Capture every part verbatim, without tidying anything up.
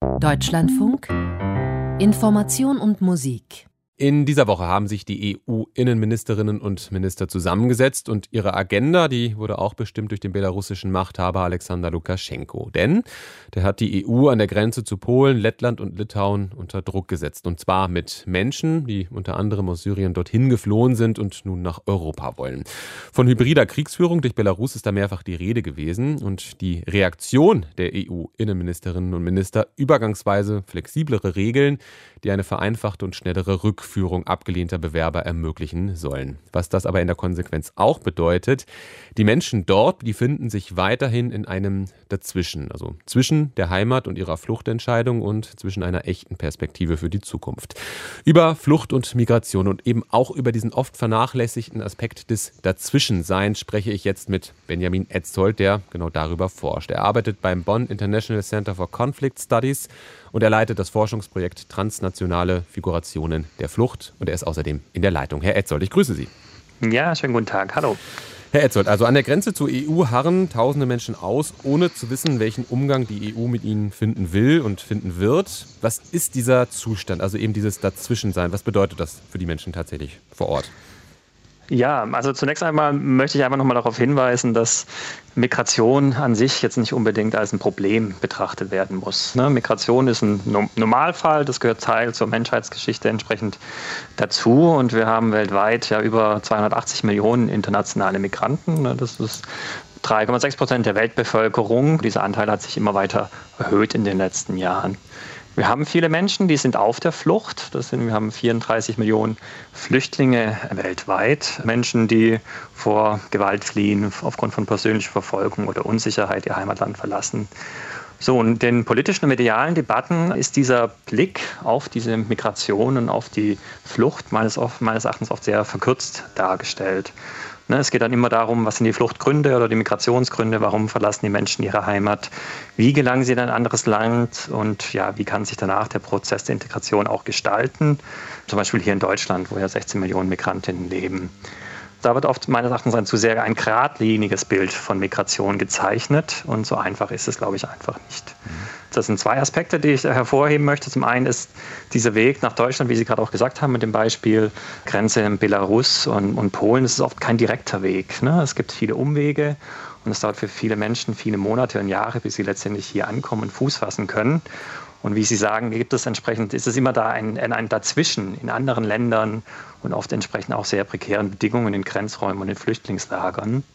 Deutschlandfunk Information und Musik. In dieser Woche haben sich die E U-Innenministerinnen und Minister zusammengesetzt und ihre Agenda, die wurde auch bestimmt durch den belarussischen Machthaber Alexander Lukaschenko. Denn der hat die E U an der Grenze zu Polen, Lettland und Litauen unter Druck gesetzt. Und zwar mit Menschen, die unter anderem aus Syrien dorthin geflohen sind und nun nach Europa wollen. Von hybrider Kriegsführung durch Belarus ist da mehrfach die Rede gewesen. Und die Reaktion der E U-Innenministerinnen und Minister, übergangsweise flexiblere Regeln, die eine vereinfachte und schnellere Rückführung abgelehnter Bewerber ermöglichen sollen. Was das aber in der Konsequenz auch bedeutet, die Menschen dort, die finden sich weiterhin in einem Dazwischen, also zwischen der Heimat und ihrer Fluchtentscheidung und zwischen einer echten Perspektive für die Zukunft. Über Flucht und Migration und eben auch über diesen oft vernachlässigten Aspekt des Dazwischenseins spreche ich jetzt mit Benjamin Etzold, der genau darüber forscht. Er arbeitet beim Bonn International Center for Conflict Studies und er leitet das Forschungsprojekt Transnationale Figurationen der Flucht und er ist außerdem in der Leitung. Herr Etzold, ich grüße Sie. Ja, schönen guten Tag. Hallo. Herr Etzold, also an der Grenze zur E U harren tausende Menschen aus, ohne zu wissen, welchen Umgang die E U mit ihnen finden will und finden wird. Was ist dieser Zustand, also eben dieses Dazwischensein? Was bedeutet das für die Menschen tatsächlich vor Ort? Ja, also zunächst einmal möchte ich einfach nochmal darauf hinweisen, dass Migration an sich jetzt nicht unbedingt als ein Problem betrachtet werden muss. Ne? Migration ist ein Normalfall, das gehört Teil zur Menschheitsgeschichte entsprechend dazu und wir haben weltweit ja über zweihundertachtzig Millionen internationale Migranten. Ne? Das ist drei Komma sechs Prozent der Weltbevölkerung. Dieser Anteil hat sich immer weiter erhöht in den letzten Jahren. Wir haben viele Menschen, die sind auf der Flucht. Das sind, wir haben vierunddreißig Millionen Flüchtlinge weltweit. Menschen, die vor Gewalt fliehen, aufgrund von persönlicher Verfolgung oder Unsicherheit ihr Heimatland verlassen. So, und in den politischen und medialen Debatten ist dieser Blick auf diese Migration und auf die Flucht meines, meines Erachtens oft sehr verkürzt dargestellt. Es geht dann immer darum, was sind die Fluchtgründe oder die Migrationsgründe, warum verlassen die Menschen ihre Heimat, wie gelangen sie in ein anderes Land und ja, wie kann sich danach der Prozess der Integration auch gestalten, zum Beispiel hier in Deutschland, wo ja sechzehn Millionen Migrantinnen leben. Da wird oft meines Erachtens ein zu sehr ein geradliniges Bild von Migration gezeichnet und so einfach ist es, glaube ich, einfach nicht. Das sind zwei Aspekte, die ich hervorheben möchte. Zum einen ist dieser Weg nach Deutschland, wie Sie gerade auch gesagt haben, mit dem Beispiel Grenze in Belarus und, und Polen, das ist oft kein direkter Weg. Ne? Es gibt viele Umwege und es dauert für viele Menschen viele Monate und Jahre, bis sie letztendlich hier ankommen und Fuß fassen können. Und wie Sie sagen, gibt es entsprechend, ist es immer da ein, ein Dazwischen in anderen Ländern und oft entsprechend auch sehr prekären Bedingungen in Grenzräumen und in Flüchtlingslagern.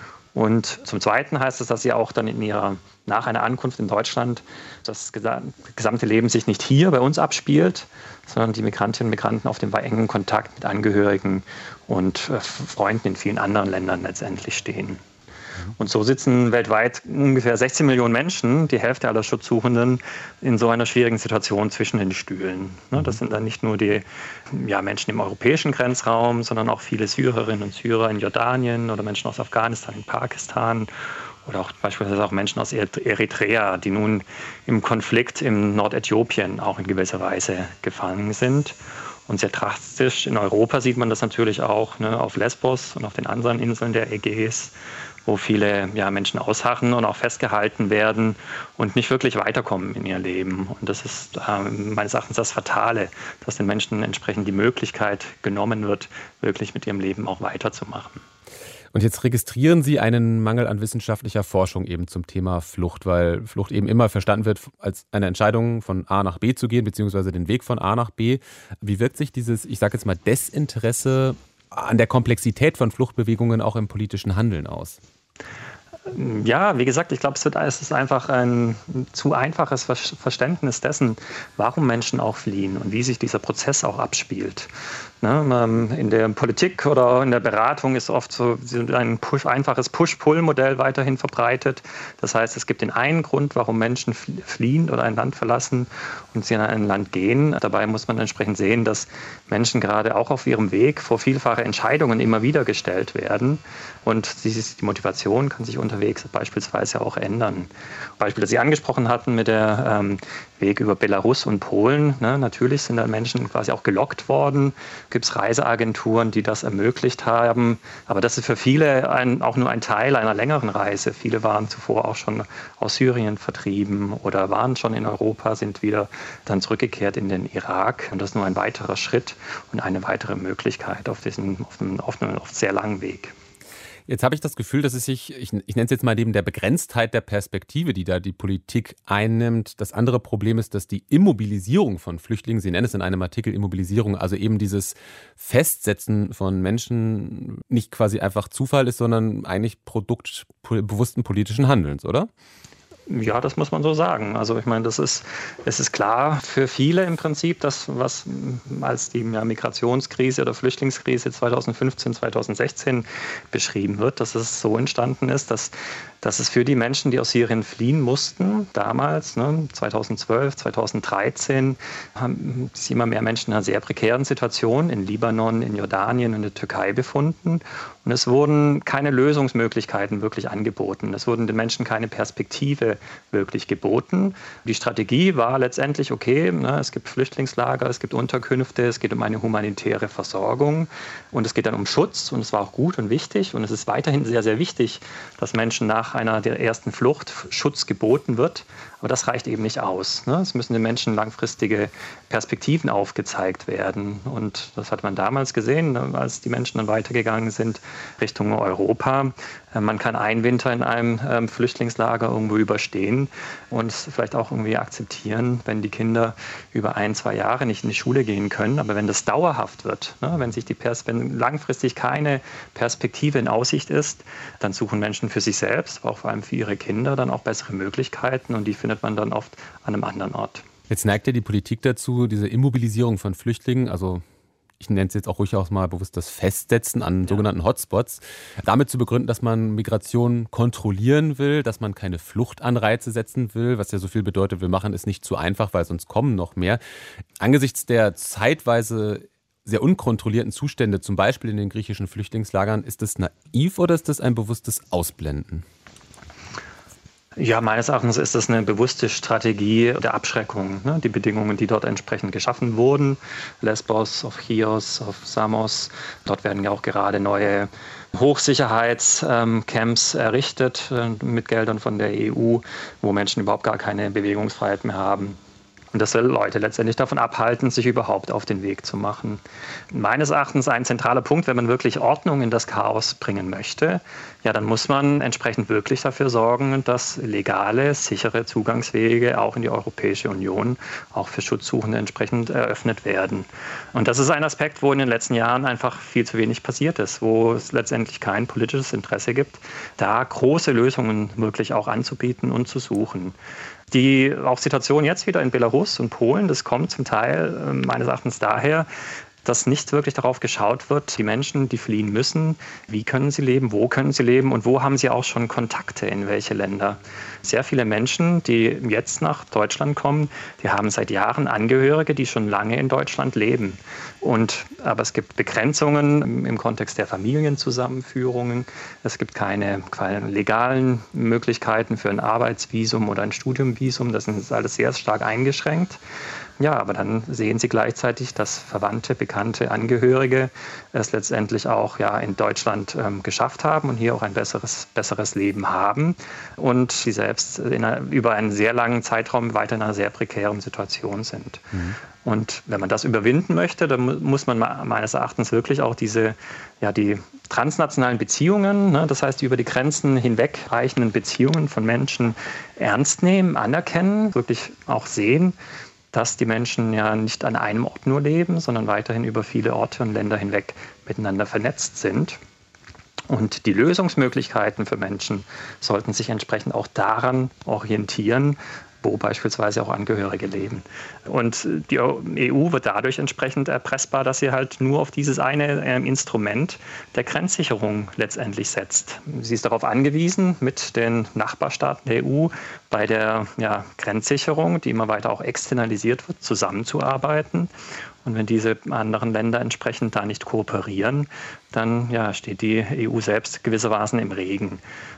Und zum Zweiten heißt es, dass sie auch dann in ihrer, nach einer Ankunft in Deutschland das gesamte Leben sich nicht hier bei uns abspielt, sondern die Migrantinnen und Migranten auf dem engen Kontakt mit Angehörigen und Freunden in vielen anderen Ländern letztendlich stehen. Und so sitzen weltweit ungefähr sechzehn Millionen Menschen, die Hälfte aller Schutzsuchenden, in so einer schwierigen Situation zwischen den Stühlen. Das sind dann nicht nur die ja, Menschen im europäischen Grenzraum, sondern auch viele Syrerinnen und Syrer in Jordanien oder Menschen aus Afghanistan, in Pakistan oder auch beispielsweise auch Menschen aus Eritrea, die nun im Konflikt im Nordäthiopien auch in gewisser Weise gefangen sind. Und sehr drastisch in Europa sieht man das natürlich auch, ne, auf Lesbos und auf den anderen Inseln der Ägäis, wo viele ja, Menschen ausharren und auch festgehalten werden und nicht wirklich weiterkommen in ihr Leben. Und das ist ähm, meines Erachtens das Fatale, dass den Menschen entsprechend die Möglichkeit genommen wird, wirklich mit ihrem Leben auch weiterzumachen. Und jetzt registrieren Sie einen Mangel an wissenschaftlicher Forschung eben zum Thema Flucht, weil Flucht eben immer verstanden wird als eine Entscheidung von A nach B zu gehen, beziehungsweise den Weg von A nach B. Wie wirkt sich dieses, ich sage jetzt mal, Desinteresse an der Komplexität von Fluchtbewegungen auch im politischen Handeln aus? Ja, wie gesagt, ich glaube, es, es ist einfach ein zu einfaches Verständnis dessen, warum Menschen auch fliehen und wie sich dieser Prozess auch abspielt. Ne, in der Politik oder in der Beratung ist oft so ein Push, einfaches Push-Pull-Modell weiterhin verbreitet. Das heißt, es gibt den einen Grund, warum Menschen fliehen oder ein Land verlassen und sie in ein Land gehen. Dabei muss man entsprechend sehen, dass Menschen gerade auch auf ihrem Weg vor vielfache Entscheidungen immer wieder gestellt werden. Und die Motivation kann sich unterwegs beispielsweise auch ändern. Beispiel, das Sie angesprochen hatten mit der ähm, Weg über Belarus und Polen. Ne? Natürlich sind da Menschen quasi auch gelockt worden gibt es Reiseagenturen, die das ermöglicht haben. Aber das ist für viele ein, auch nur ein Teil einer längeren Reise. Viele waren zuvor auch schon aus Syrien vertrieben oder waren schon in Europa, sind wieder dann zurückgekehrt in den Irak. Und das ist nur ein weiterer Schritt und eine weitere Möglichkeit auf diesem auf einem, auf einem oft sehr langen Weg. Jetzt habe ich das Gefühl, dass es sich, ich, ich nenne es jetzt mal neben der Begrenztheit der Perspektive, die da die Politik einnimmt. Das andere Problem ist, dass die Immobilisierung von Flüchtlingen, Sie nennen es in einem Artikel Immobilisierung, also eben dieses Festsetzen von Menschen nicht quasi einfach Zufall ist, sondern eigentlich Produkt bewussten politischen Handelns, oder? Ja, das muss man so sagen. Also ich meine, das ist, es ist klar für viele im Prinzip, dass was als die ja, Migrationskrise oder Flüchtlingskrise zweitausendfünfzehn, zweitausendsechzehn beschrieben wird, dass es so entstanden ist, dass, dass es für die Menschen, die aus Syrien fliehen mussten, damals, ne, zweitausendzwölf, zweitausenddreizehn, haben sich immer mehr Menschen in einer sehr prekären Situation in Libanon, in Jordanien und in der Türkei befunden. Und es wurden keine Lösungsmöglichkeiten wirklich angeboten. Es wurden den Menschen keine Perspektive wirklich geboten. Die Strategie war letztendlich, okay, ne, es gibt Flüchtlingslager, es gibt Unterkünfte, es geht um eine humanitäre Versorgung und es geht dann um Schutz und es war auch gut und wichtig und es ist weiterhin sehr, sehr wichtig, dass Menschen nach einer der ersten Flucht Schutz geboten wird. Aber das reicht eben nicht aus. Ne? Es müssen den Menschen langfristige Perspektiven aufgezeigt werden. Und das hat man damals gesehen, als die Menschen dann weitergegangen sind Richtung Europa. Man kann einen Winter in einem ähm, Flüchtlingslager irgendwo überstehen und vielleicht auch irgendwie akzeptieren, wenn die Kinder über ein, zwei Jahre nicht in die Schule gehen können. Aber wenn das dauerhaft wird, ne, wenn sich die Pers- wenn langfristig keine Perspektive in Aussicht ist, dann suchen Menschen für sich selbst, aber auch vor allem für ihre Kinder dann auch bessere Möglichkeiten und die findet man dann oft an einem anderen Ort. Jetzt neigt ja die Politik dazu, diese Immobilisierung von Flüchtlingen, also ich nenne es jetzt auch ruhig auch mal bewusst das Festsetzen an ja. sogenannten Hotspots, damit zu begründen, dass man Migration kontrollieren will, dass man keine Fluchtanreize setzen will, was ja so viel bedeutet, wir machen es nicht zu einfach, weil sonst kommen noch mehr. Angesichts der zeitweise sehr unkontrollierten Zustände, zum Beispiel in den griechischen Flüchtlingslagern, ist das naiv oder ist das ein bewusstes Ausblenden? Ja, meines Erachtens ist das eine bewusste Strategie der Abschreckung. Ne? Die Bedingungen, die dort entsprechend geschaffen wurden, Lesbos, auf Chios, auf Samos, dort werden ja auch gerade neue Hochsicherheitscamps errichtet mit Geldern von der E U, wo Menschen überhaupt gar keine Bewegungsfreiheit mehr haben. Und das soll Leute letztendlich davon abhalten, sich überhaupt auf den Weg zu machen. Meines Erachtens ein zentraler Punkt, wenn man wirklich Ordnung in das Chaos bringen möchte, ja, dann muss man entsprechend wirklich dafür sorgen, dass legale, sichere Zugangswege auch in die Europäische Union, auch für Schutzsuchende entsprechend eröffnet werden. Und das ist ein Aspekt, wo in den letzten Jahren einfach viel zu wenig passiert ist, wo es letztendlich kein politisches Interesse gibt, da große Lösungen wirklich auch anzubieten und zu suchen. Die auch Situation jetzt wieder in Belarus und Polen, das kommt zum Teil äh, meines Erachtens daher, dass nicht wirklich darauf geschaut wird, die Menschen, die fliehen müssen, wie können sie leben, wo können sie leben und wo haben sie auch schon Kontakte, in welche Länder. Sehr viele Menschen, die jetzt nach Deutschland kommen, die haben seit Jahren Angehörige, die schon lange in Deutschland leben. Und, aber es gibt Begrenzungen im Kontext der Familienzusammenführungen. Es gibt keine, keine legalen Möglichkeiten für ein Arbeitsvisum oder ein Studiumvisum. Das ist alles sehr stark eingeschränkt. Ja, aber dann sehen Sie gleichzeitig, dass Verwandte, Bekannte, Angehörige es letztendlich auch ja, in Deutschland ähm, geschafft haben und hier auch ein besseres, besseres Leben haben und sie selbst in einer, über einen sehr langen Zeitraum weiter in einer sehr prekären Situation sind. Mhm. Und wenn man das überwinden möchte, dann muss man meines Erachtens wirklich auch diese, ja, die transnationalen Beziehungen, ne, das heißt über die Grenzen hinweg reichenden Beziehungen von Menschen ernst nehmen, anerkennen, wirklich auch sehen, dass die Menschen ja nicht an einem Ort nur leben, sondern weiterhin über viele Orte und Länder hinweg miteinander vernetzt sind. Und die Lösungsmöglichkeiten für Menschen sollten sich entsprechend auch daran orientieren, wo beispielsweise auch Angehörige leben. Und die E U wird dadurch entsprechend erpressbar, dass sie halt nur auf dieses eine äh, Instrument der Grenzsicherung letztendlich setzt. Sie ist darauf angewiesen, mit den Nachbarstaaten der E U bei der ja, Grenzsicherung, die immer weiter auch externalisiert wird, zusammenzuarbeiten. Und wenn diese anderen Länder entsprechend da nicht kooperieren, dann ja, steht die E U selbst gewissermaßen im Regen.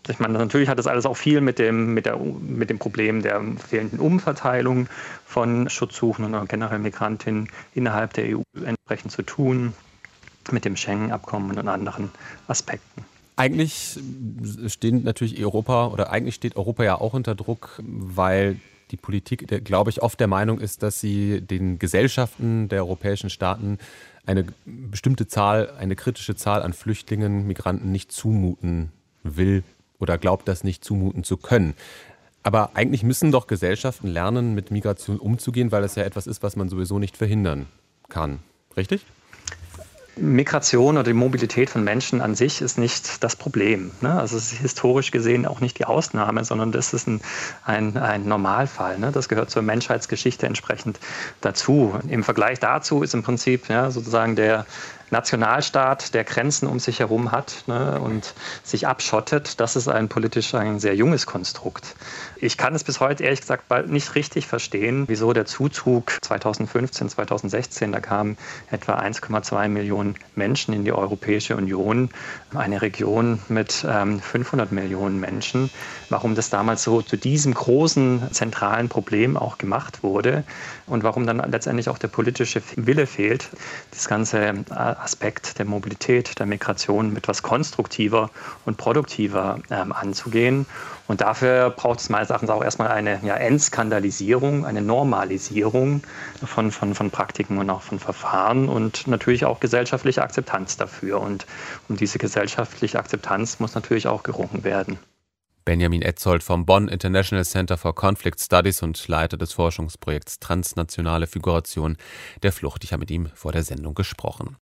Ich meine, natürlich hat das alles auch viel mit dem, mit der, mit dem Problem der fehlenden Umverteilung von Schutzsuchenden oder generell Migrantinnen innerhalb der E U entsprechend zu tun, mit dem Schengen-Abkommen und anderen Aspekten. Eigentlich stehen natürlich Europa oder eigentlich steht Europa ja auch unter Druck, weil die Politik, glaube ich, oft der Meinung ist, dass sie den Gesellschaften der europäischen Staaten eine bestimmte Zahl, eine kritische Zahl an Flüchtlingen, Migranten nicht zumuten will oder glaubt, das nicht zumuten zu können. Aber eigentlich müssen doch Gesellschaften lernen, mit Migration umzugehen, weil das ja etwas ist, was man sowieso nicht verhindern kann. Richtig? Migration oder die Mobilität von Menschen an sich ist nicht das Problem. Ne? Also es ist historisch gesehen auch nicht die Ausnahme, sondern das ist ein, ein, ein Normalfall. Ne? Das gehört zur Menschheitsgeschichte entsprechend dazu. Im Vergleich dazu ist im Prinzip ja, sozusagen der Nationalstaat, der Grenzen um sich herum hat, ne, und sich abschottet, das ist ein politisch ein sehr junges Konstrukt. Ich kann es bis heute ehrlich gesagt nicht richtig verstehen, wieso der Zuzug zweitausendfünfzehn, zweitausendsechzehn, da kamen etwa eins Komma zwei Millionen Menschen in die Europäische Union, eine Region mit ähm, fünfhundert Millionen Menschen, warum das damals so zu diesem großen zentralen Problem auch gemacht wurde und warum dann letztendlich auch der politische Wille fehlt, das ganze Aspekt der Mobilität, der Migration mit etwas konstruktiver und produktiver ähm, anzugehen. Und dafür braucht es meines Erachtens auch erstmal eine ja, Entskandalisierung, eine Normalisierung von, von, von Praktiken und auch von Verfahren und natürlich auch gesellschaftliche Akzeptanz dafür. Und um diese gesellschaftliche Akzeptanz muss natürlich auch gerungen werden. Benjamin Etzold vom Bonn International Center for Conflict Studies und Leiter des Forschungsprojekts Transnationale Figuration der Flucht. Ich habe mit ihm vor der Sendung gesprochen.